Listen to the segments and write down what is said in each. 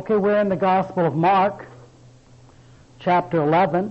Okay, we're in the Gospel of Mark, chapter 11.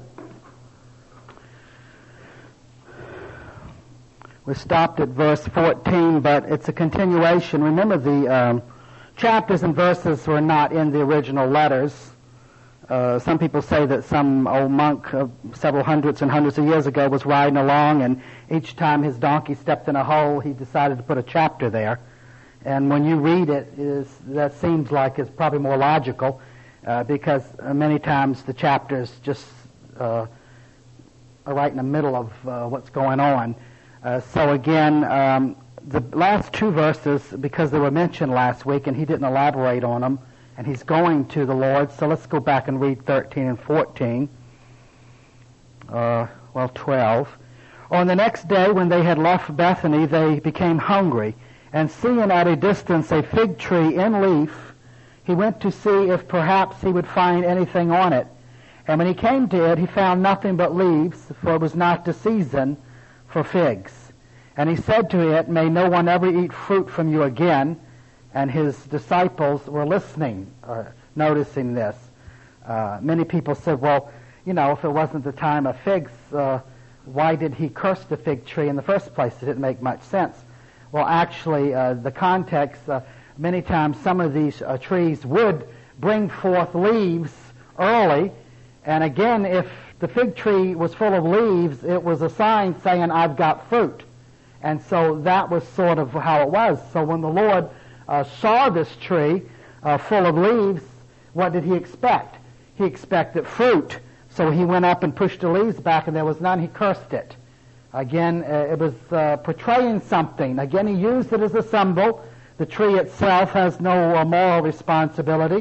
We stopped at verse 14, but it's a continuation. Remember, the chapters and verses were not in the original letters. Some people say that some old monk several hundreds and hundreds of years ago was riding along, and each time his donkey stepped in a hole, he decided to put a chapter there. And when you read it, that seems like it's probably more logical, because many times the chapters just are right in the middle of what's going on. So again, the last two verses, because they were mentioned last week, and he didn't elaborate on them, and he's going to the Lord. So let's go back and read 13 and 14. 12. On the next day, when they had left Bethany, they became hungry. And seeing at a distance a fig tree in leaf, he went to see if perhaps he would find anything on it. And when he came to it, he found nothing but leaves, for it was not the season for figs. And he said to it, "May no one ever eat fruit from you again." And his disciples were listening, noticing this. Many people said, well, if it wasn't the time of figs, why did he curse the fig tree in the first place? It didn't make much sense. Well, actually, the context, many times some of these trees would bring forth leaves early. And again, if the fig tree was full of leaves, it was a sign saying, I've got fruit. And so that was sort of how it was. So when the Lord saw this tree full of leaves, what did he expect? He expected fruit. So he went up and pushed the leaves back, and there was none. He cursed it. Again, it was portraying something. Again, he used it as a symbol. The tree itself has no moral responsibility.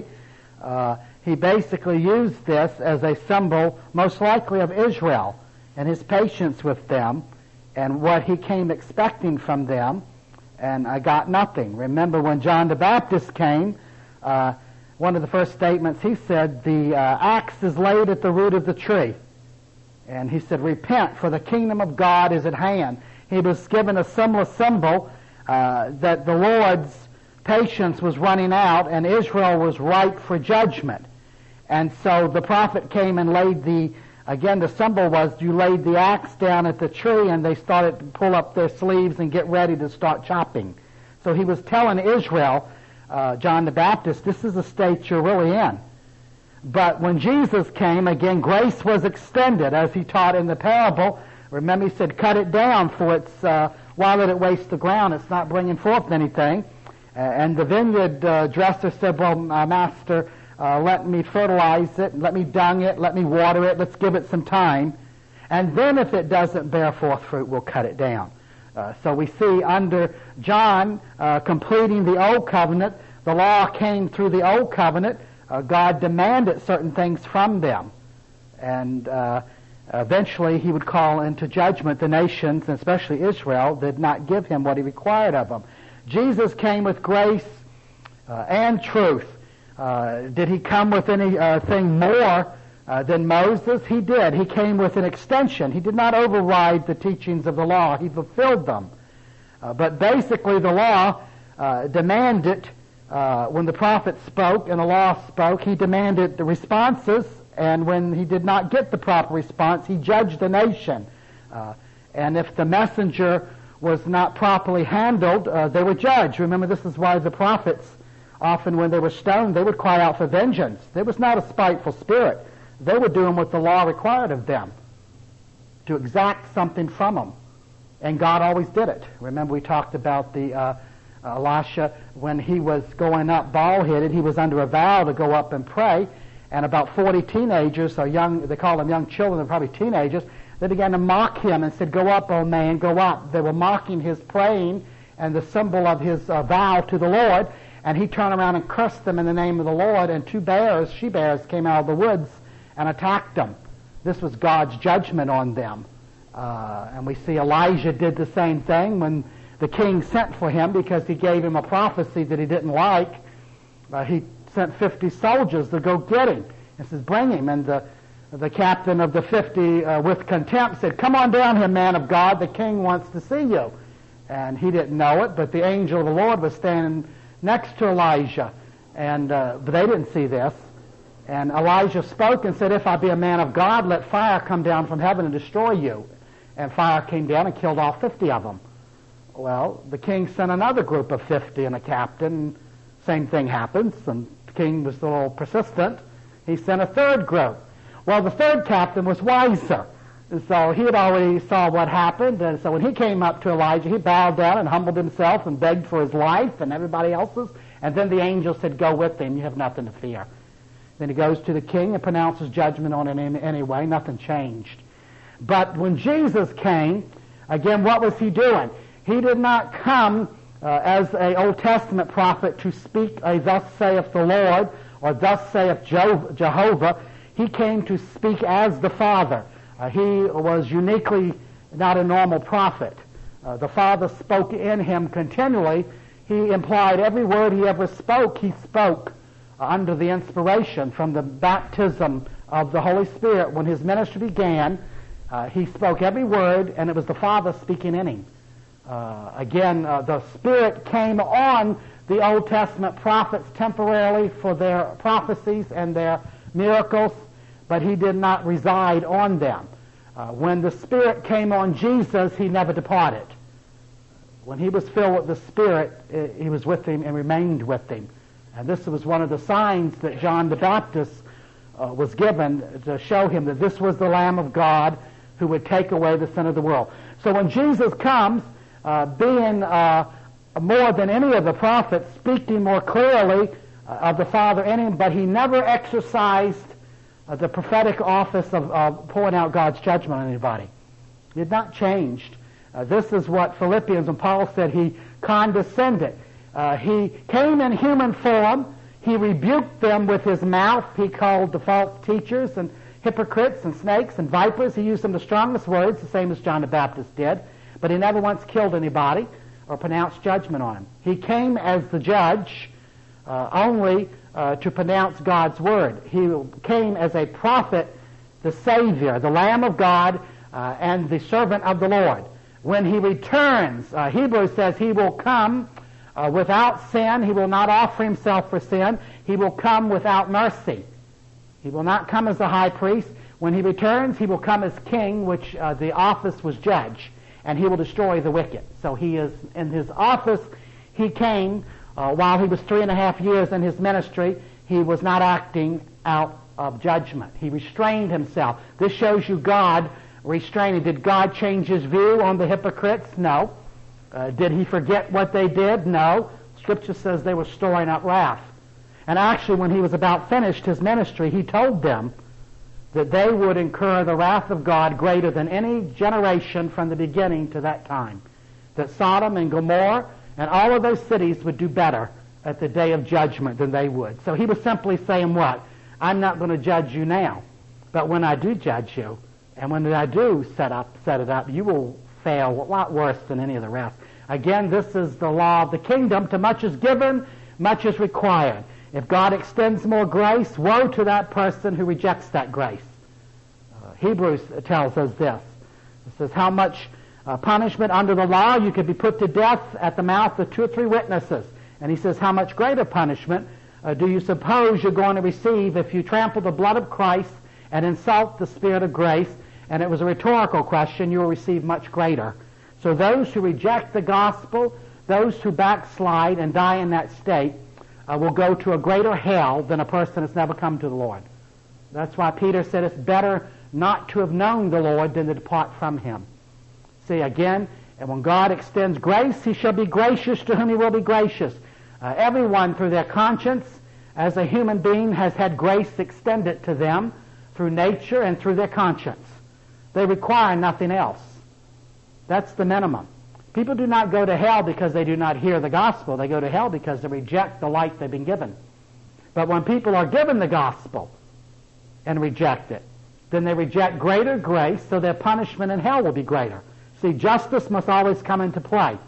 He basically used this as a symbol, most likely of Israel, and his patience with them, and what he came expecting from them, and I got nothing. Remember when John the Baptist came, one of the first statements he said, the axe is laid at the root of the tree. And he said, repent, for the kingdom of God is at hand. He was given a similar symbol that the Lord's patience was running out and Israel was ripe for judgment. And so the prophet came and laid the symbol was you laid the axe down at the tree, and they started to pull up their sleeves and get ready to start chopping. So he was telling Israel, John the Baptist, this is the state you're really in. But when Jesus came, again, grace was extended, as he taught in the parable. Remember, he said, cut it down, for it's, why let it waste the ground? It's not bringing forth anything. And the vineyard dresser said, well, Master, let me fertilize it, let me dung it, let me water it, let's give it some time. And then if it doesn't bear forth fruit, we'll cut it down. So we see under John completing the Old Covenant, the law came through the Old Covenant. God demanded certain things from them. And eventually he would call into judgment the nations, and especially Israel, that did not give him what he required of them. Jesus came with grace and truth. Did he come with anything more than Moses? He did. He came with an extension. He did not override the teachings of the law. He fulfilled them. But basically the law demanded, when the prophet spoke and the law spoke, he demanded the responses, and when he did not get the proper response, he judged the nation. And if the messenger was not properly handled, they were judged. Remember, this is why the prophets, often when they were stoned, they would cry out for vengeance. There was not a spiteful spirit. They were doing what the law required of them, to exact something from them. And God always did it. Remember, we talked about the Elisha, when he was going up bald-headed, he was under a vow to go up and pray, and about 40 teenagers, or young, they call them young children, they're probably teenagers, they began to mock him and said, go up, O man, go up. They were mocking his praying and the symbol of his vow to the Lord, and he turned around and cursed them in the name of the Lord, and two bears, she-bears, came out of the woods and attacked them. This was God's judgment on them. And we see Elijah did the same thing when the king sent for him because he gave him a prophecy that he didn't like. He sent 50 soldiers to go get him. He says, bring him. And the captain of the 50, with contempt, said, come on down here, man of God. The king wants to see you. And he didn't know it, but the angel of the Lord was standing next to Elijah. And but they didn't see this. And Elijah spoke and said, if I be a man of God, let fire come down from heaven and destroy you. And fire came down and killed all 50 of them. Well, the king sent another group of 50 and a captain. Same thing happens, and the king was a little persistent. He sent a third group. Well, the third captain was wiser. And so he had already saw what happened, and so when he came up to Elijah, he bowed down and humbled himself and begged for his life and everybody else's. And then the angel said, go with him, you have nothing to fear. Then he goes to the king and pronounces judgment on it anyway. Nothing changed. But when Jesus came, again, what was he doing? He did not come as an Old Testament prophet to speak a thus saith the Lord or thus saith Jehovah. He came to speak as the Father. He was uniquely not a normal prophet. The Father spoke in him continually. He implied every word he ever spoke, he spoke under the inspiration from the baptism of the Holy Spirit. When his ministry began, he spoke every word, and it was the Father speaking in him. Again, the Spirit came on the Old Testament prophets temporarily for their prophecies and their miracles, but he did not reside on them. When the Spirit came on Jesus, he never departed. When he was filled with the Spirit, he was with him and remained with him. And this was one of the signs that John the Baptist was given to show him that this was the Lamb of God who would take away the sin of the world. So when Jesus comes, being more than any of the prophets, speaking more clearly of the Father in him, but he never exercised the prophetic office of pouring out God's judgment on anybody. He had not changed. This is what Philippians and Paul said, he condescended. He came in human form. He rebuked them with his mouth. He called the false teachers and hypocrites and snakes and vipers. He used them the strongest words, the same as John the Baptist did. But he never once killed anybody or pronounced judgment on them. He came as the judge only to pronounce God's word. He came as a prophet, the Savior, the Lamb of God, and the servant of the Lord. When he returns, Hebrews says he will come without sin. He will not offer himself for sin. He will come without mercy. He will not come as a high priest. When he returns, he will come as king, which the office was judge, and he will destroy the wicked. So he is in his office. He came while he was 3.5 years in his ministry. He was not acting out of judgment. He restrained himself. This shows you God restraining. Did God change his view on the hypocrites? No. Did he forget what they did? No. Scripture says they were storing up wrath. And actually, when he was about finished his ministry, he told them that they would incur the wrath of God greater than any generation from the beginning to that time. That Sodom and Gomorrah and all of those cities would do better at the day of judgment than they would. So he was simply saying what? I'm not going to judge you now, but when I do judge you, and when I do set it up, you will fail a lot worse than any of the rest. Again, this is the law of the kingdom. To much is given, much is required. If God extends more grace, woe to that person who rejects that grace. Hebrews tells us this. It says, how much punishment under the law? You could be put to death at the mouth of 2 or 3 witnesses. And he says, how much greater punishment do you suppose you're going to receive if you trample the blood of Christ and insult the Spirit of grace? And it was a rhetorical question. You will receive much greater. So those who reject the gospel, those who backslide and die in that state, will go to a greater hell than a person that's never come to the Lord. That's why Peter said it's better not to have known the Lord than to depart from him. See, again, and when God extends grace, he shall be gracious to whom he will be gracious. Everyone through their conscience, as a human being, has had grace extended to them through nature and through their conscience. They require nothing else. That's the minimum. People do not go to hell because they do not hear the gospel. They go to hell because they reject the light they've been given. But when people are given the gospel and reject it, then they reject greater grace, so their punishment in hell will be greater. See, justice must always come into play.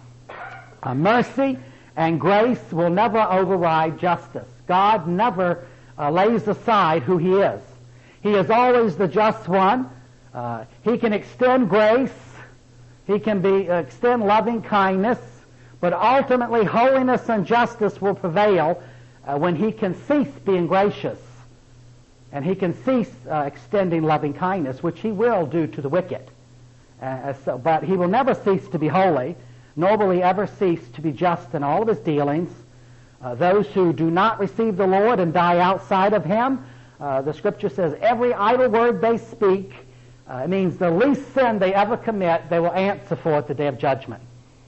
Mercy and grace will never override justice. God never lays aside who he is. He is always the just one. He can extend grace. He can extend loving kindness. But ultimately, holiness and justice will prevail when he can cease being gracious, and he can cease extending loving kindness, which he will do to the wicked. But he will never cease to be holy, nor will he ever cease to be just in all of his dealings. Those who do not receive the Lord and die outside of him, the Scripture says every idle word they speak, it means the least sin they ever commit, they will answer for at the day of judgment.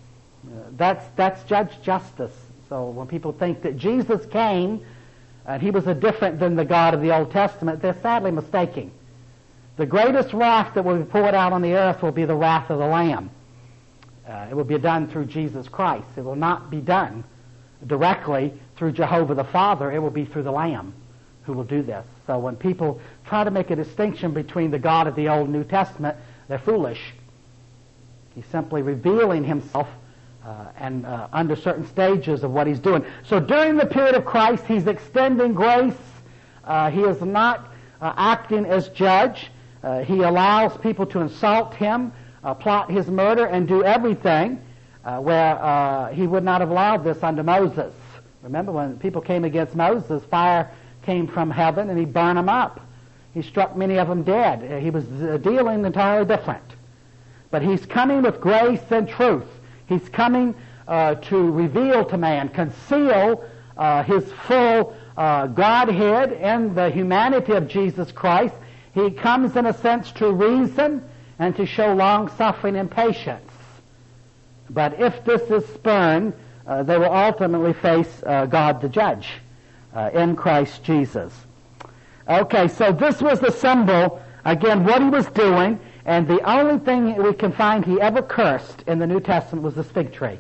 That's judge justice. So when people think that Jesus came and he was different than the God of the Old Testament, they're sadly mistaken. The greatest wrath that will be poured out on the earth will be the wrath of the Lamb. It will be done through Jesus Christ. It will not be done directly through Jehovah the Father. It will be through the Lamb who will do this. So when people try to make a distinction between the God of the Old and New Testament, they're foolish. He's simply revealing himself and under certain stages of what he's doing. So during the period of Christ, he's extending grace. He is not acting as judge. He allows people to insult him, plot his murder, and do everything where he would not have allowed this under Moses. Remember when people came against Moses, fire came from heaven and he burned them up. He struck many of them dead. He was dealing entirely different. But he's coming with grace and truth. He's coming to reveal to man, conceal his full Godhead and the humanity of Jesus Christ. He comes in a sense to reason and to show long-suffering and patience. But if this is spurned, they will ultimately face God the judge in Christ Jesus. Okay, so this was the symbol, again, what he was doing, and the only thing we can find he ever cursed in the New Testament was this fig tree.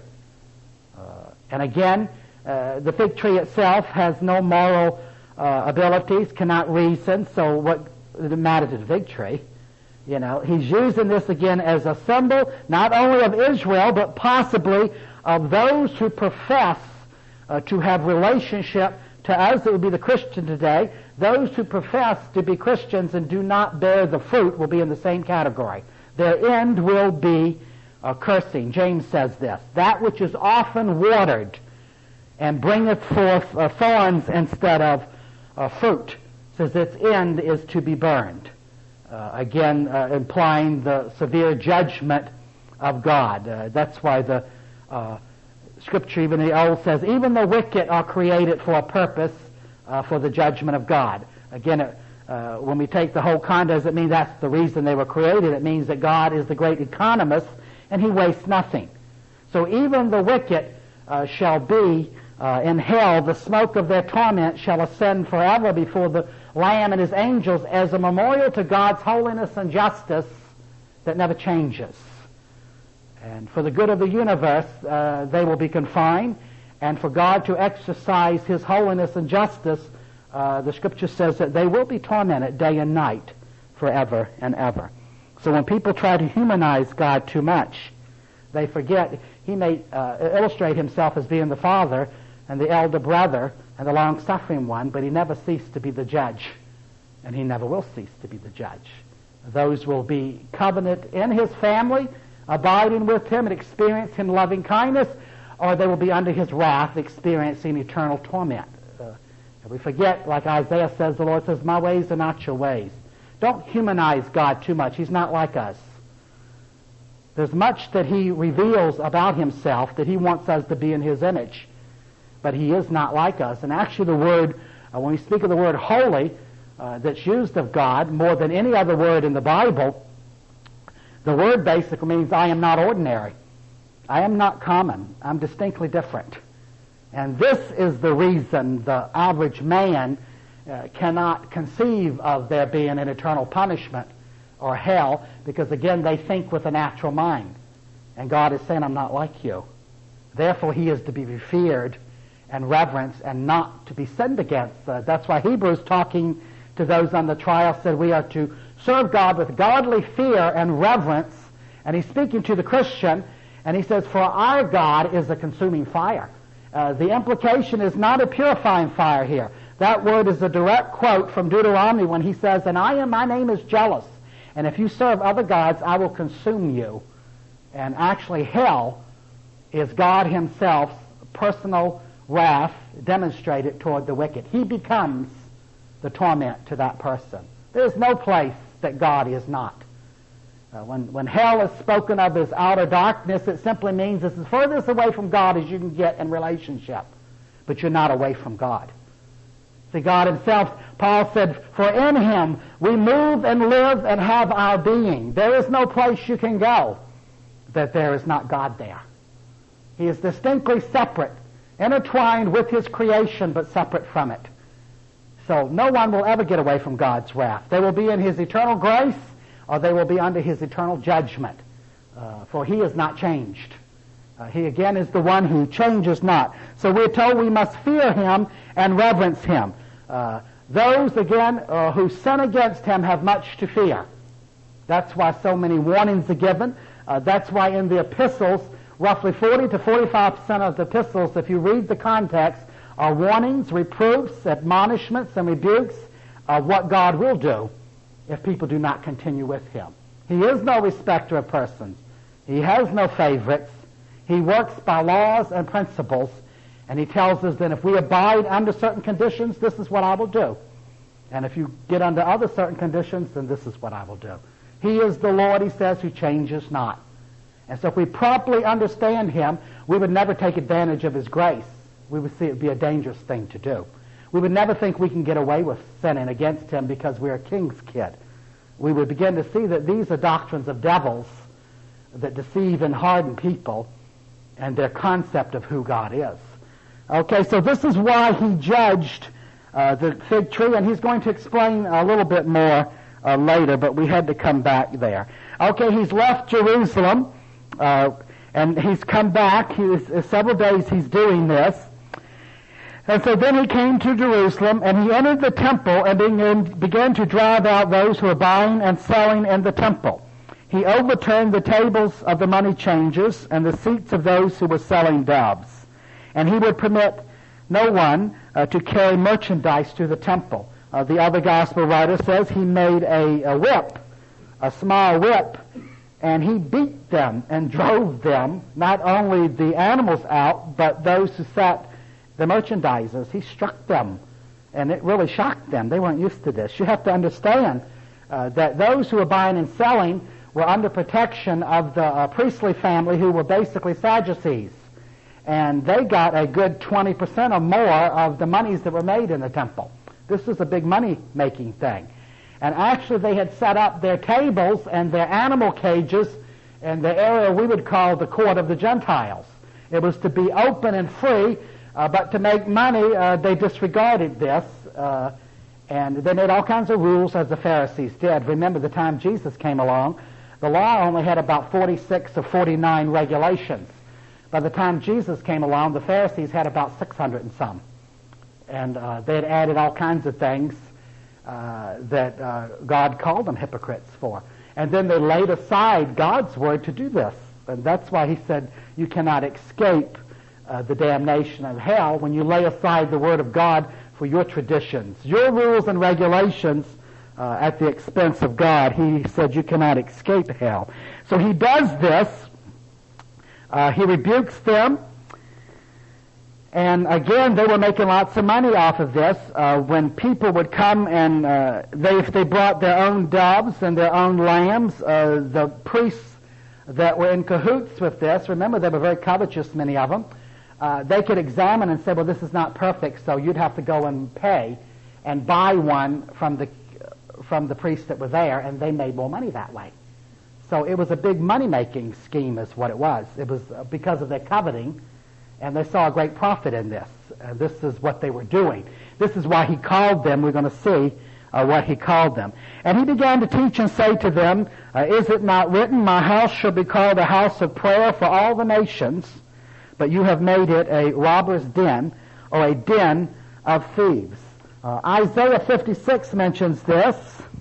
And again, the fig tree itself has no moral abilities, cannot reason, so what does it matter to the fig tree? You know, he's using this again as a symbol not only of Israel, but possibly of those who profess to have relationship to us. It would be the Christian today. Those who profess to be Christians and do not bear the fruit will be in the same category. Their end will be cursing. James says this, that which is often watered and bringeth forth thorns instead of fruit, says its end is to be burned. Again, implying the severe judgment of God. That's why the Scripture, even in the Old, says, even the wicked are created for a purpose, for the judgment of God. Again, when we take the whole context, it means that's the reason they were created. It means that God is the great economist, and he wastes nothing. So even the wicked shall be in hell. The smoke of their torment shall ascend forever before the Lamb and his angels as a memorial to God's holiness and justice that never changes. And for the good of the universe, they will be confined. And for God to exercise his holiness and justice, the Scripture says that they will be tormented day and night forever and ever. So when people try to humanize God too much, they forget he may illustrate himself as being the Father and the elder brother and the long-suffering one, but he never ceased to be the judge, and he never will cease to be the judge. Those will be covenant in his family, abiding with him and experience him loving kindness, or they will be under his wrath, experiencing eternal torment. We forget, like Isaiah says, the Lord says, my ways are not your ways. Don't humanize God too much. He's not like us. There's much that he reveals about himself that he wants us to be in his image. But he is not like us. And actually the word, when we speak of the word holy, that's used of God more than any other word in the Bible, the word basically means I am not ordinary. I am not common. I'm distinctly different. And this is the reason the average man cannot conceive of there being an eternal punishment or hell, because again they think with a natural mind. And God is saying, I'm not like you. Therefore he is to be feared and reverenced and not to be sinned against. That's why Hebrews, talking to those on the trial, said we are to serve God with godly fear and reverence. And he's speaking to the Christian, and he says, for our God is a consuming fire. The implication is not a purifying fire here. That word is a direct quote from Deuteronomy when he says, and my name is jealous, and if you serve other gods, I will consume you. And actually hell is God himself's personal wrath demonstrated toward the wicked. He becomes the torment to that person. There's no place that God is not. When hell is spoken of as outer darkness, it simply means it's as furthest away from God as you can get in relationship. But you're not away from God. See, God himself, Paul said, for in him we move and live and have our being. There is no place you can go that there is not God there. He is distinctly separate, intertwined with his creation, but separate from it. So no one will ever get away from God's wrath. They will be in his eternal grace, or they will be under his eternal judgment. For he is not changed. He again is the one who changes not. So we're told we must fear him and reverence him. Those, again, who sin against him have much to fear. That's why so many warnings are given. That's why in the epistles, roughly 40 to 45% of the epistles, if you read the context, are warnings, reproofs, admonishments, and rebukes of what God will do if people do not continue with him. He is no respecter of persons. He has no favorites. He works by laws and principles, and he tells us that if we abide under certain conditions, this is what I will do. And if you get under other certain conditions, then this is what I will do. He is the Lord, he says, who changes not. And so if we properly understand him, we would never take advantage of his grace. We would see it be a dangerous thing to do. We would never think we can get away with sinning against him because we're a king's kid. We would begin to see that these are doctrines of devils that deceive and harden people and their concept of who God is. Okay, so this is why he judged the fig tree, and he's going to explain a little bit more later, but we had to come back there. Okay, he's left Jerusalem, and he's come back. Several days he's doing this. And so then he came to Jerusalem, and he entered the temple and began to drive out those who were buying and selling in the temple. He overturned the tables of the money changers and the seats of those who were selling doves. And he would permit no one to carry merchandise to the temple. The other gospel writer says he made a whip, a small whip, and he beat them and drove them, not only the animals out, but those who sat, the merchandisers. He struck them, and it really shocked them. They weren't used to this. You have to understand that those who were buying and selling were under protection of the priestly family, who were basically Sadducees. And they got a good 20% or more of the monies that were made in the temple. This was a big money-making thing. And actually they had set up their tables and their animal cages in the area we would call the court of the Gentiles. It was to be open and free, but to make money, they disregarded this. And they made all kinds of rules, as the Pharisees did. Remember, the time Jesus came along, the law only had about 46 or 49 regulations. By the time Jesus came along, the Pharisees had about 600 and some. And they had added all kinds of things that God called them hypocrites for. And then they laid aside God's word to do this. And that's why he said you cannot escape the damnation of hell when you lay aside the word of God for your traditions, your rules and regulations at the expense of God. He said you cannot escape hell. So he does this. He rebukes them. And again, they were making lots of money off of this. When people would come and if they brought their own doves and their own lambs, the priests that were in cahoots with this, remember they were very covetous, many of them, they could examine and say, well, this is not perfect, so you'd have to go and pay and buy one from the priests that were there, and they made more money that way. So it was a big money-making scheme is what it was. It was because of their coveting, and they saw a great profit in this. This is what they were doing. This is why he called them. We're going to see what he called them. And he began to teach and say to them, is it not written, my house shall be called a house of prayer for all the nations, but you have made it a robber's den, or a den of thieves. Isaiah 56 mentions this.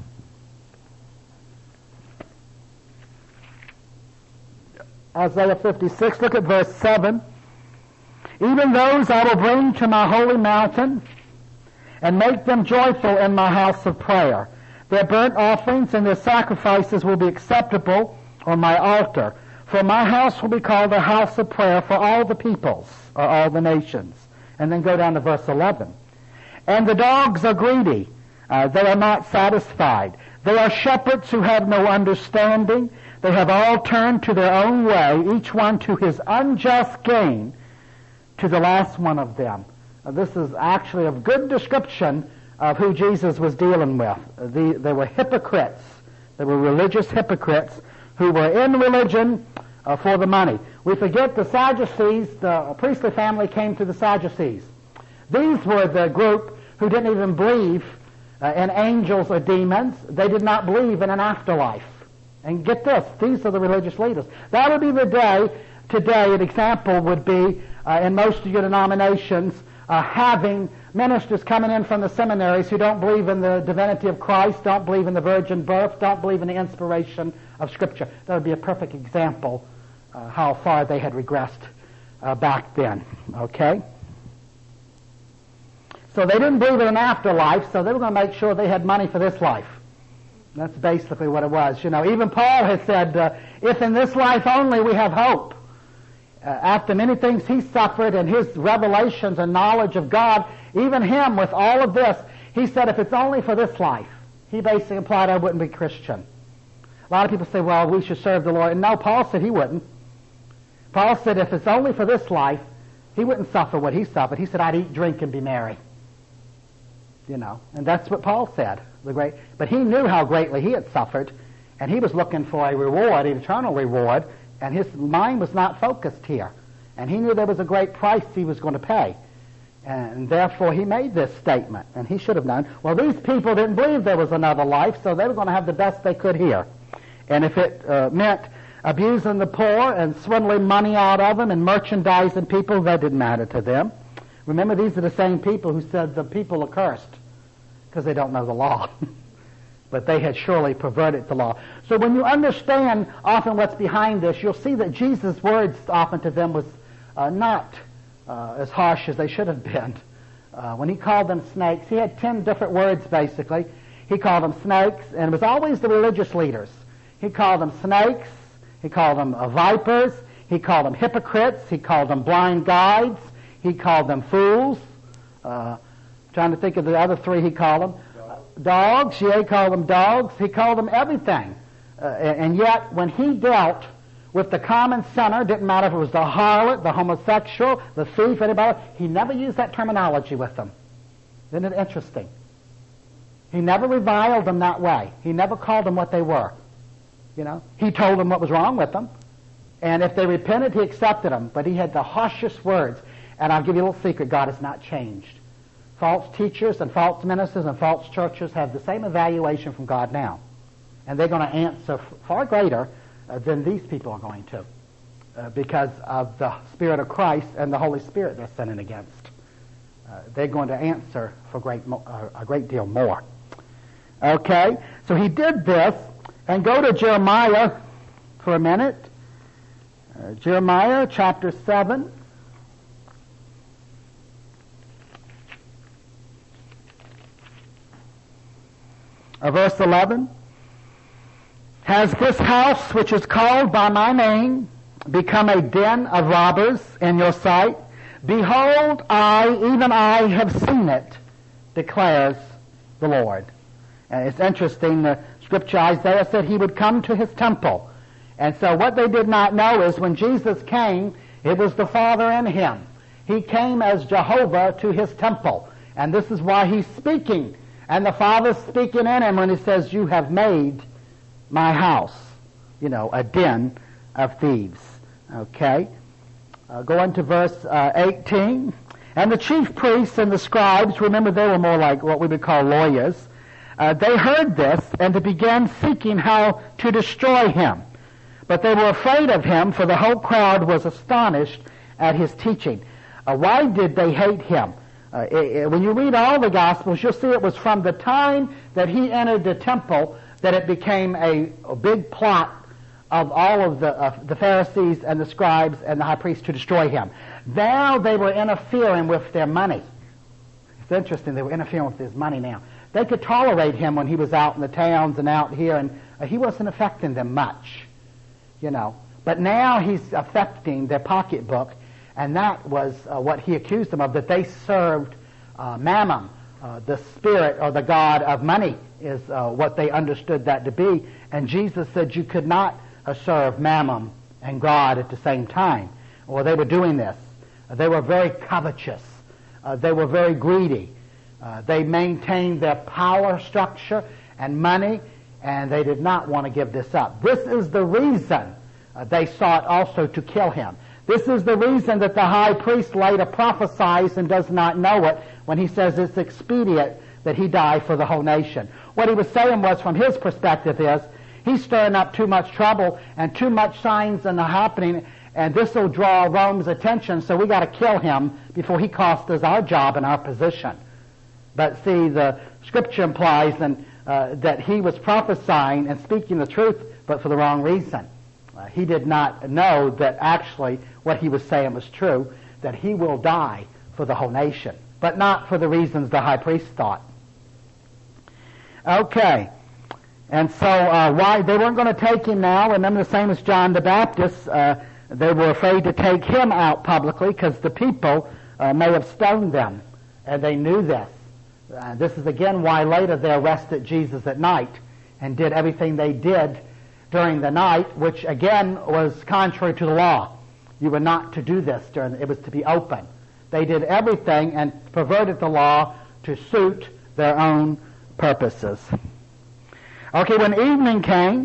Isaiah 56, look at verse 7. Even those I will bring to my holy mountain and make them joyful in my house of prayer. Their burnt offerings and their sacrifices will be acceptable on my altar. For my house will be called a house of prayer for all the peoples, or all the nations. And then go down to verse 11. And the dogs are greedy. They are not satisfied. They are shepherds who have no understanding. They have all turned to their own way, each one to his unjust gain, to the last one of them. This is actually a good description of who Jesus was dealing with. They were hypocrites. They were religious hypocrites who were in religion for the money. We forget the Sadducees, the priestly family came to the Sadducees. These were the group who didn't even believe in angels or demons. They did not believe in an afterlife. And get this, these are the religious leaders. That would be the day, today, an example would be in most of your denominations having ministers coming in from the seminaries who don't believe in the divinity of Christ, don't believe in the virgin birth, don't believe in the inspiration of Scripture. That would be a perfect example how far they had regressed back then. Okay? So they didn't believe in an afterlife, so they were going to make sure they had money for this life. That's basically what it was. You know, even Paul has said, if in this life only we have hope. After many things he suffered and his revelations and knowledge of God, even him with all of this, he said if it's only for this life. He basically implied I wouldn't be Christian. A lot of people say, well, we should serve the Lord. And no, Paul said he wouldn't. Paul said if it's only for this life, he wouldn't suffer what he suffered. He said I'd eat, drink, and be merry. You know, and that's what Paul said. But he knew how greatly he had suffered, and he was looking for a reward, an eternal reward, and his mind was not focused here. And he knew there was a great price he was going to pay. And therefore he made this statement, and he should have known. Well, these people didn't believe there was another life, so they were going to have the best they could here. And if it meant abusing the poor and swindling money out of them and merchandising people, that didn't matter to them. Remember, these are the same people who said the people are cursed because they don't know the law. But they had surely perverted the law. So when you understand often what's behind this, you'll see that Jesus' words often to them was not as harsh as they should have been. When he called them snakes, he had 10 different words basically. He called them snakes, and it was always the religious leaders. He called them snakes, he called them vipers, he called them hypocrites, he called them blind guides, he called them fools. Trying to think of the other three he called them. Dogs, yeah, he called them dogs. He called them everything. And yet, when he dealt with the common sinner, didn't matter if it was the harlot, the homosexual, the thief, anybody, he never used that terminology with them. Isn't it interesting? He never reviled them that way. He never called them what they were. You know, he told them what was wrong with them. And if they repented, he accepted them. But he had the harshest words. And I'll give you a little secret. God has not changed. False teachers and false ministers and false churches have the same evaluation from God now. And they're going to answer far greater than these people are going to because of the Spirit of Christ and the Holy Spirit they're sinning against. They're going to answer for a great deal more. Okay, so he did this. And go to Jeremiah for a minute. Jeremiah chapter 7. Verse 11. Has this house, which is called by my name, become a den of robbers in your sight? Behold, even I have seen it, declares the Lord. And it's interesting, the scripture, Isaiah said he would come to his temple. And so what they did not know is when Jesus came, it was the Father in him. He came as Jehovah to his temple. And this is why he's speaking. And the Father's speaking in him when he says, you have made my house, a den of thieves. Okay? Go into verse 18. And the chief priests and the scribes, remember they were more like what we would call lawyers, they heard this and they began seeking how to destroy him. But they were afraid of him, for the whole crowd was astonished at his teaching. Why did they hate him? When you read all the Gospels, you'll see it was from the time that he entered the temple that it became a big plot of all of the Pharisees and the scribes and the high priests to destroy him. Now they were interfering with their money. It's interesting, they were interfering with his money now. They could tolerate him when he was out in the towns and out here, and he wasn't affecting them much, But now he's affecting their pocketbook, And that was what he accused them of, that they served Mammon, the spirit or the god of money is what they understood that to be. And Jesus said you could not serve Mammon and God at the same time. Well, they were doing this. They were very covetous. They were very greedy. They maintained their power structure and money, and they did not want to give this up. This is the reason they sought also to kill him. This is the reason that the high priest later prophesies and does not know it when he says it's expedient that he die for the whole nation. What he was saying was, from his perspective, is he's stirring up too much trouble and too much signs and happening, and this will draw Rome's attention, so we got to kill him before he costs us our job and our position. But see, the Scripture implies that he was prophesying and speaking the truth, but for the wrong reason. He did not know that actually what he was saying was true, that he will die for the whole nation, but not for the reasons the high priest thought. Okay. And so why they weren't going to take him now, remember, the same as John the Baptist, they were afraid to take him out publicly because the people may have stoned them, and they knew this. This is again why later they arrested Jesus at night and did everything they did during the night, which again was contrary to the law. You were not to do this it was to be open. They did everything and perverted the law to suit their own purposes. Okay, when evening came,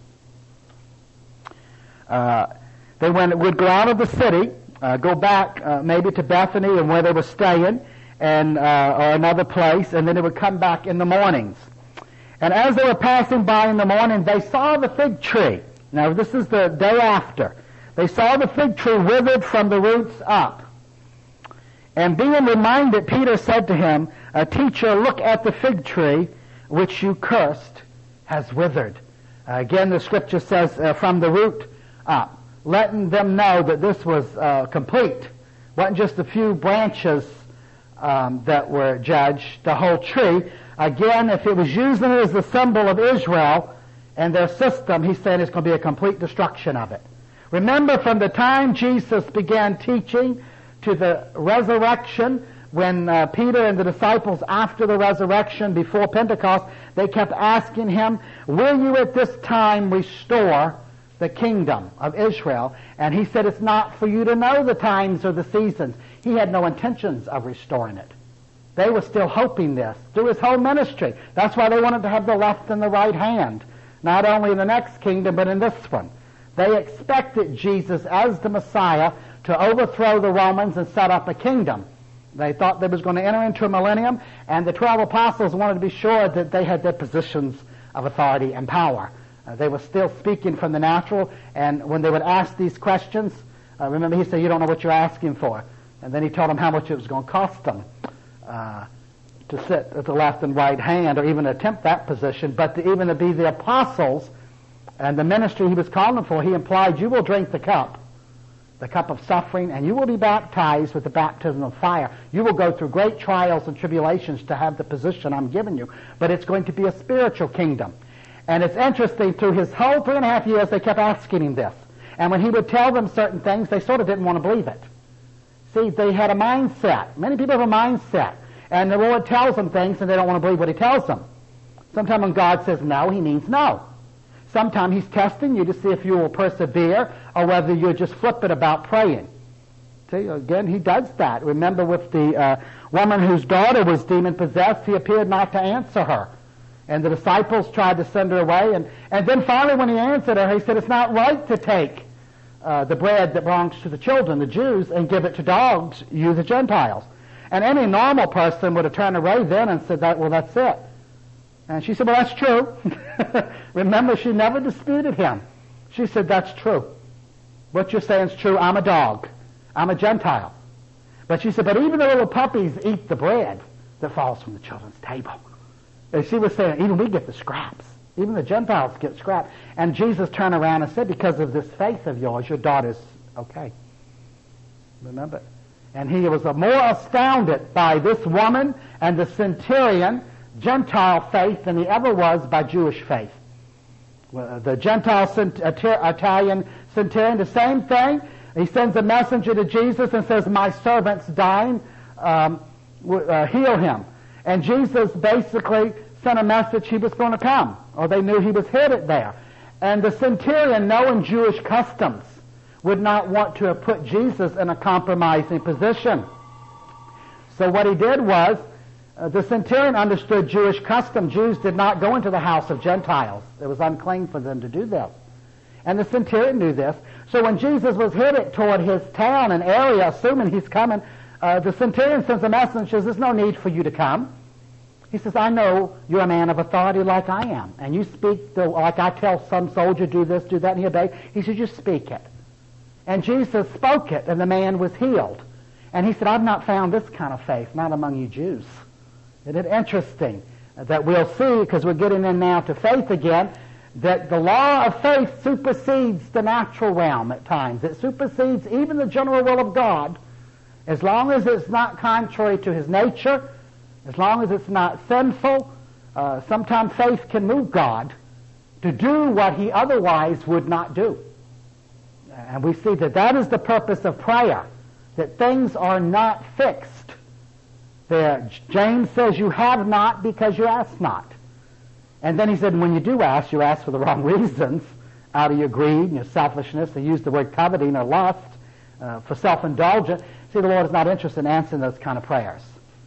they would go out of the city, go back maybe to Bethany and where they were staying, and or another place, and then they would come back in the mornings. And as they were passing by in the morning, they saw the fig tree. Now, this is the day after. They saw the fig tree withered from the roots up. And being reminded, Peter said to him, Teacher, look at the fig tree which you cursed has withered. Again, the Scripture says from the root up, letting them know that this was complete. It wasn't just a few branches that were judged, the whole tree. Again, if it was using it as the symbol of Israel and their system, he's saying it's going to be a complete destruction of it. Remember, from the time Jesus began teaching to the resurrection, when Peter and the disciples after the resurrection, before Pentecost, they kept asking him, will you at this time restore the kingdom of Israel? And he said, it's not for you to know the times or the seasons. He had no intentions of restoring it. They were still hoping this through his whole ministry. That's why they wanted to have the left and the right hand, not only in the next kingdom, but in this one. They expected Jesus as the Messiah to overthrow the Romans and set up a kingdom. They thought they was going to enter into a millennium, and the 12 apostles wanted to be sure that they had their positions of authority and power. They were still speaking from the natural, and when they would ask these questions, remember he said, you don't know what you're asking for. And then he told them how much it was going to cost them to sit at the left and right hand, or even attempt that position, but even to be the apostles and the ministry he was calling them for. He implied, you will drink the cup of suffering, and you will be baptized with the baptism of fire. You will go through great trials and tribulations to have the position I'm giving you, but it's going to be a spiritual kingdom. And it's interesting, through his whole 3.5 years, they kept asking him this. And when he would tell them certain things, they sort of didn't want to believe it. See, they had a mindset. Many people have a mindset. And the Lord tells them things, and they don't want to believe what he tells them. Sometimes when God says no, he means no. Sometimes he's testing you to see if you will persevere or whether you're just flippant about praying. See, again, he does that. Remember with the woman whose daughter was demon-possessed, he appeared not to answer her. And the disciples tried to send her away. And then finally when he answered her, he said, it's not right to take the bread that belongs to the children, the Jews, and give it to dogs, you the Gentiles. And any normal person would have turned away then and said, well, that's it. And she said, well, that's true. Remember, she never disputed him. She said, that's true. What you're saying is true. I'm a dog. I'm a Gentile. But she said, but even the little puppies eat the bread that falls from the children's table. And she was saying, even we get the scraps. Even the Gentiles get scraps. And Jesus turned around and said, because of this faith of yours, your daughter's okay. Remember? And he was more astounded by this woman and the centurion Gentile faith than he ever was by Jewish faith. The Gentile Italian centurion, the same thing. He sends a messenger to Jesus and says, my servant's dying, heal him. And Jesus basically sent a message he was going to come, or they knew he was headed there. And the centurion, knowing Jewish customs, would not want to have put Jesus in a compromising position. So what he did was, the centurion understood Jewish custom. Jews did not go into the house of Gentiles. It was unclean for them to do this. And the centurion knew this. So when Jesus was headed toward his town and area, assuming he's coming, the centurion sends a message and says, there's no need for you to come. He says, I know you're a man of authority like I am. And you speak like I tell some soldier, do this, do that, and he obeys. He says, just speak it. And Jesus spoke it, and the man was healed. And he said, I've not found this kind of faith, not among you Jews. Isn't it interesting that we'll see, because we're getting in now to faith again, that the law of faith supersedes the natural realm at times. It supersedes even the general will of God, as long as it's not contrary to his nature, as long as it's not sinful. Sometimes faith can move God to do what he otherwise would not do. And we see that that is the purpose of prayer, that things are not fixed. There, James says you have not because you ask not. And then he said, when you do ask, you ask for the wrong reasons, out of your greed and your selfishness. They use the word coveting or lust for self-indulgence. See, the Lord is not interested in answering those kind of prayers.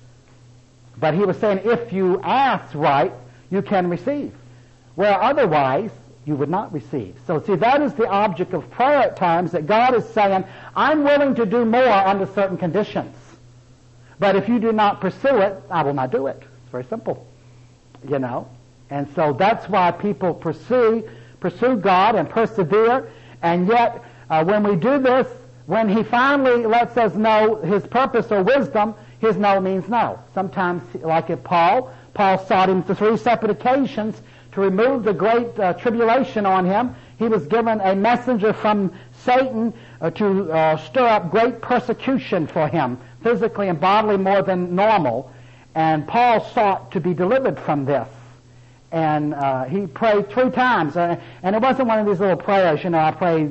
But he was saying, if you ask right, you can receive. Where otherwise, you would not receive. So see, that is the object of prayer at times, that God is saying, I'm willing to do more under certain conditions. But if you do not pursue it, I will not do it. It's very simple. You know? And so that's why people pursue God and persevere. And yet, when we do this, when he finally lets us know his purpose or wisdom, his no means no. Sometimes, like if Paul sought him to 3 separate occasions to remove the great tribulation on him. He was given a messenger from Satan to stir up great persecution for him, physically and bodily more than normal. And Paul sought to be delivered from this. And he prayed 3 times. And it wasn't one of these little prayers, you know,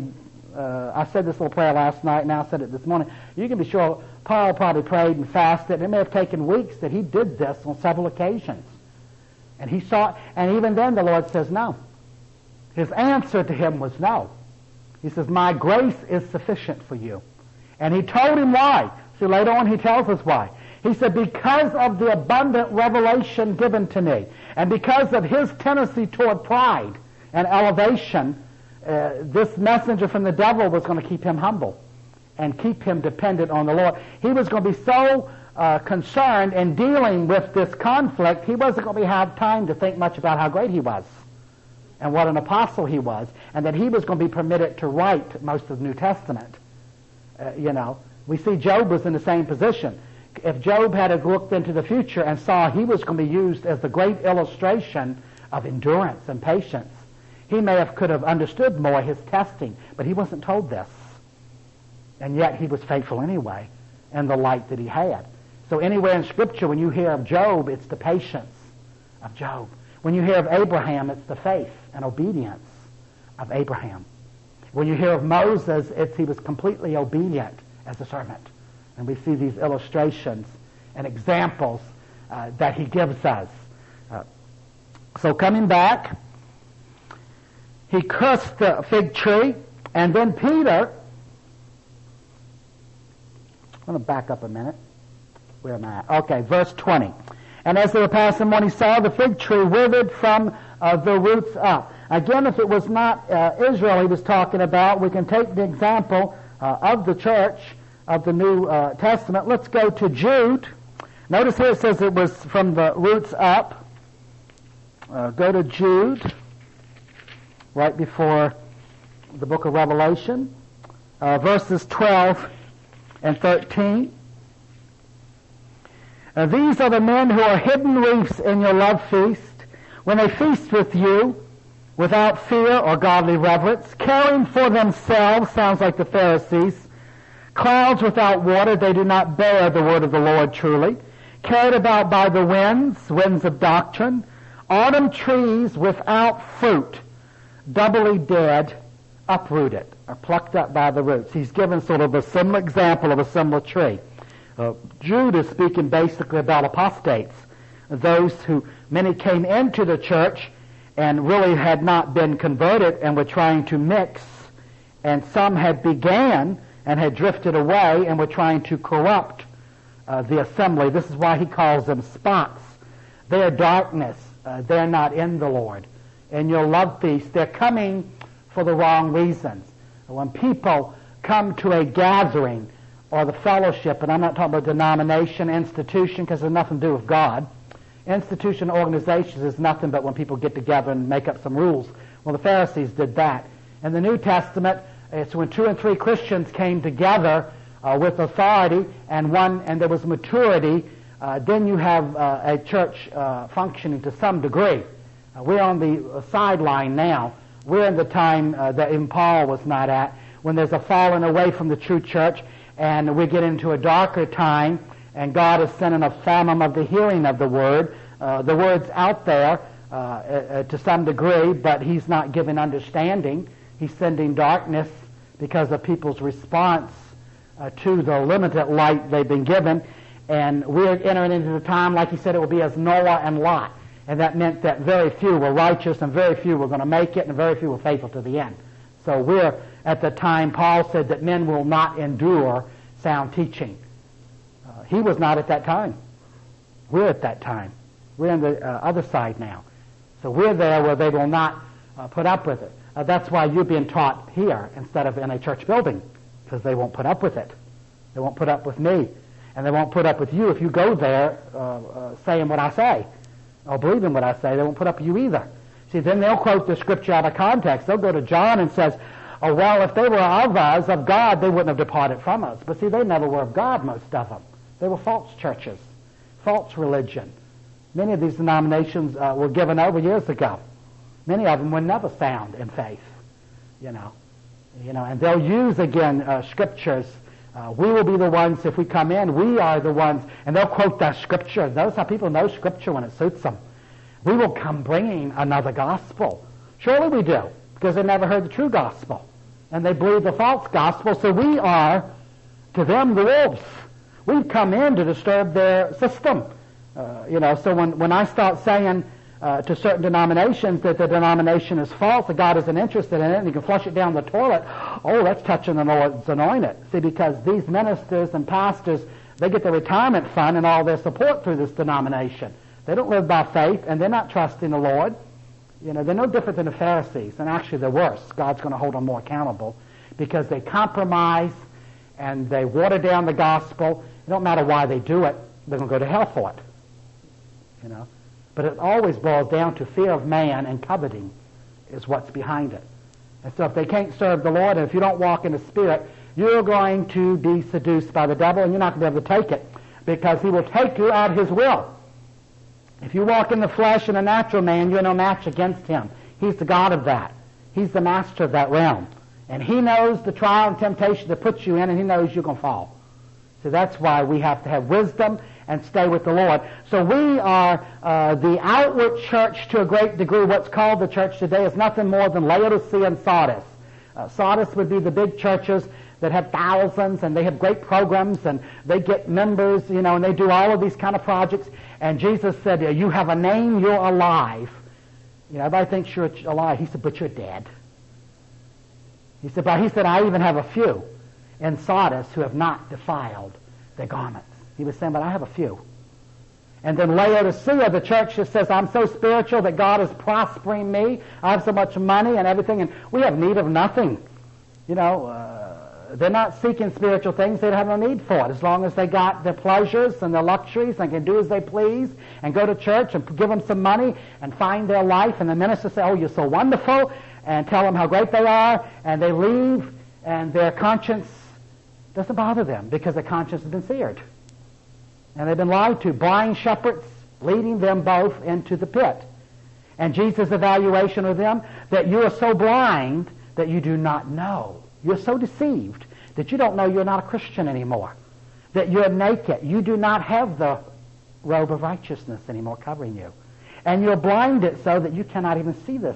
I said this little prayer last night, now I said it this morning. You can be sure Paul probably prayed and fasted. It may have taken weeks that he did this on several occasions. And he sought, and even then the Lord says no. His answer to him was no. He says, my grace is sufficient for you. And he told him why. See, later on he tells us why. He said, because of the abundant revelation given to me, and because of his tendency toward pride and elevation, this messenger from the devil was going to keep him humble and keep him dependent on the Lord. He was going to be so concerned in dealing with this conflict, he wasn't going to have time to think much about how great he was and what an apostle he was, and that he was going to be permitted to write most of the New Testament. You know, we see Job was in the same position. If Job had looked into the future and saw he was going to be used as the great illustration of endurance and patience, he could have understood more his testing, but he wasn't told this. And yet he was faithful anyway in the light that he had. So anywhere in Scripture, when you hear of Job, it's the patience of Job. When you hear of Abraham, it's the faith and obedience of Abraham. When you hear of Moses, he was completely obedient as a servant. And we see these illustrations and examples that he gives us. So coming back, he cursed the fig tree, and then Peter, I'm going to back up a minute. Where am I at? Okay, verse 20. And as they were passing on, he saw the fig tree withered from the roots up. Again, if it was not Israel he was talking about, we can take the example of the church of the New Testament. Let's go to Jude. Notice here it says it was from the roots up. Go to Jude, right before the book of Revelation, verses 12 and 13. These are the men who are hidden reefs in your love feast, when they feast with you without fear or godly reverence, caring for themselves, sounds like the Pharisees, clouds without water, they do not bear the word of the Lord truly, carried about by the winds of doctrine, autumn trees without fruit, doubly dead, uprooted or plucked up by the roots. He's given sort of a similar example of a similar tree. Jude is speaking basically about apostates, those who many came into the church and really had not been converted and were trying to mix, and some had began and had drifted away and were trying to corrupt the assembly. This is why he calls them spots. They're darkness. They're not in the Lord. In your love feast, they're coming for the wrong reasons. When people come to a gathering or the fellowship, and I'm not talking about denomination, institution, because there's nothing to do with God. Institution, organizations is nothing but when people get together and make up some rules. Well, the Pharisees did that. In the New Testament, it's when 2 and 3 Christians came together with authority and there was maturity. Then you have a church functioning to some degree. We're on the sideline now. We're in the time that even Paul was not at, when there's a falling away from the true church, and we get into a darker time, and God is sending a famine of the hearing of the Word. The Word's out there to some degree, but He's not giving understanding. He's sending darkness because of people's response to the limited light they've been given. And we're entering into the time, like he said, it will be as Noah and Lot. And that meant that very few were righteous and very few were going to make it and very few were faithful to the end. So we're at the time Paul said that men will not endure sound teaching. He was not at that time. We're at that time. We're on the other side now. So we're there where they will not put up with it. That's why you're being taught here instead of in a church building, because they won't put up with it. They won't put up with me. And they won't put up with you if you go there saying what I say or believing what I say. They won't put up with you either. See, then they'll quote the scripture out of context. They'll go to John and says, oh, well, if they were of us, of God, they wouldn't have departed from us. But see, they never were of God, most of them. They were false churches, false religion. Many of these denominations were given over years ago. Many of them were never sound in faith, you know, and they'll use, again, scriptures. We will be the ones, if we come in, we are the ones, and they'll quote that scripture. Notice how people know scripture when it suits them. We will come bringing another gospel. Surely we do, because they never heard the true gospel, and they believe the false gospel, so we are, to them, the wolves. We've come in to disturb their system. So when I start saying to certain denominations that the denomination is false, that God isn't interested in it, and you can flush it down the toilet, oh, that's touching the Lord's anointed. See, because these ministers and pastors, they get their retirement fund and all their support through this denomination. They don't live by faith, and they're not trusting the Lord. They're no different than the Pharisees, and actually they're worse. God's going to hold them more accountable because they compromise and they water down the gospel. It don't matter why they do it. They're going to go to hell for it. But it always boils down to fear of man and coveting is what's behind it. And so if they can't serve the Lord, and if you don't walk in the Spirit, you're going to be seduced by the devil, and you're not going to be able to take it because he will take you at his will. If you walk in the flesh and a natural man, you're no match against him. He's the God of that. He's the master of that realm. And he knows the trial and temptation that puts you in, and he knows you're going to fall. So that's why we have to have wisdom and stay with the Lord. So we are the outward church to a great degree. What's called the church today is nothing more than Laodicea and Sardis. Sardis would be the big churches that have thousands, and they have great programs, and they get members, and they do all of these kind of projects. And Jesus said, you have a name, you're alive. Everybody thinks you're alive. He said, but you're dead. He said, I even have a few in Sardis who have not defiled their garments. He was saying, but I have a few. And then Laodicea, the church that says, I'm so spiritual that God is prospering me. I have so much money and everything, and we have need of nothing. They're not seeking spiritual things. They don't have no need for it. As long as they got their pleasures and their luxuries and can do as they please and go to church and give them some money and find their life. And the minister say, oh, you're so wonderful, and tell them how great they are, and they leave, and their conscience doesn't bother them because their conscience has been seared. And they've been lied to. Blind shepherds leading them both into the pit. And Jesus' evaluation of them, that you are so blind that you do not know. You're so deceived that you don't know you're not a Christian anymore. That you're naked. You do not have the robe of righteousness anymore covering you. And you're blinded so that you cannot even see this.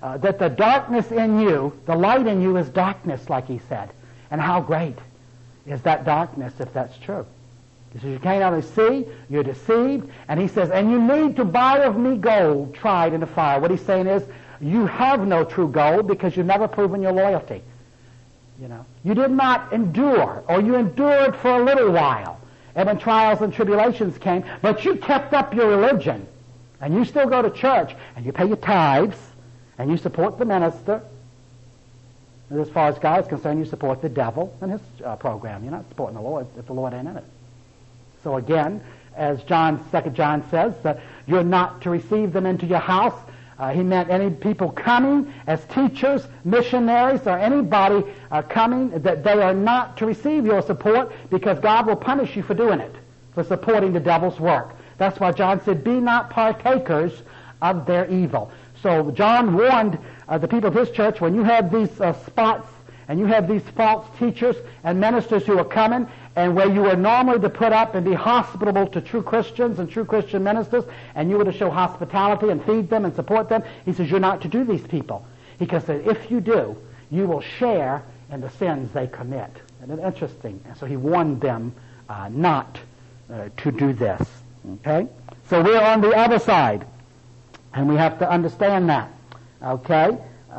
that the darkness in you, the light in you is darkness, like he said. And how great is that darkness if that's true? He says, you can't only see, you're deceived. And he says, and you need to buy of me gold tried in the fire. What he's saying is, you have no true gold because you've never proven your loyalty. You know, you did not endure, or you endured for a little while. And when trials and tribulations came, but you kept up your religion. And you still go to church, and you pay your tithes, and you support the minister. And as far as God is concerned, you support the devil and his program. You're not supporting the Lord if the Lord ain't in it. So again, as 2 John says, that you're not to receive them into your house. He meant any people coming as teachers, missionaries, or anybody coming, that they are not to receive your support because God will punish you for doing it, for supporting the devil's work. That's why John said, be not partakers of their evil. So John warned the people of his church, when you have these spots and you have these false teachers and ministers who are coming, and where you are normally to put up and be hospitable to true Christians and true Christian ministers, and you were to show hospitality and feed them and support them, he says you're not to do these people. Because if you do, you will share in the sins they commit. And it's interesting. And so he warned them not to do this. Okay? So we're on the other side. And we have to understand that. Okay?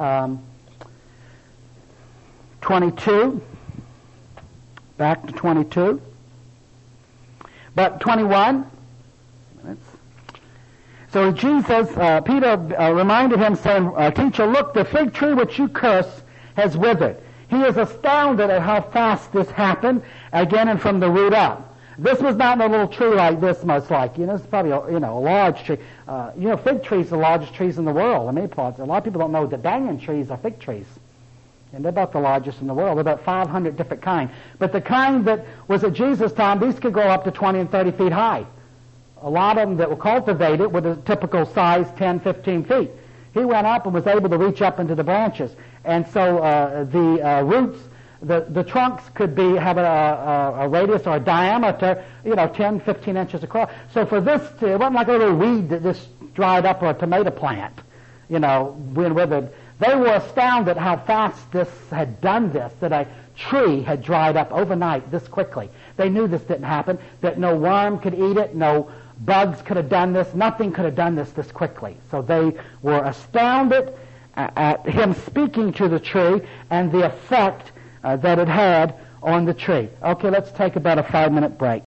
22. Back to 22. But 21. So Jesus, Peter reminded him, saying, Teacher, look, the fig tree which you curse has withered. He is astounded at how fast this happened, again and from the root up. This was not a little tree like this, most like. It's probably a large tree. Fig trees are the largest trees in the world in many parts. A lot of people don't know that banyan trees are fig trees. And they're about the largest in the world. They're about 500 different kinds. But the kind that was at Jesus' time, these could go up to 20 and 30 feet high. A lot of them that were cultivated were the typical size 10, 15 feet. He went up and was able to reach up into the branches. And so the roots, the trunks could have a radius or a diameter, 10, 15 inches across. So for this, it wasn't like a little weed that just dried up or a tomato plant, when withered. They were astounded how fast this had done this, that a tree had dried up overnight this quickly. They knew this didn't happen, that no worm could eat it, no bugs could have done this, nothing could have done this quickly. So they were astounded at him speaking to the tree and the effect that it had on the tree. Okay, let's take about a 5-minute break.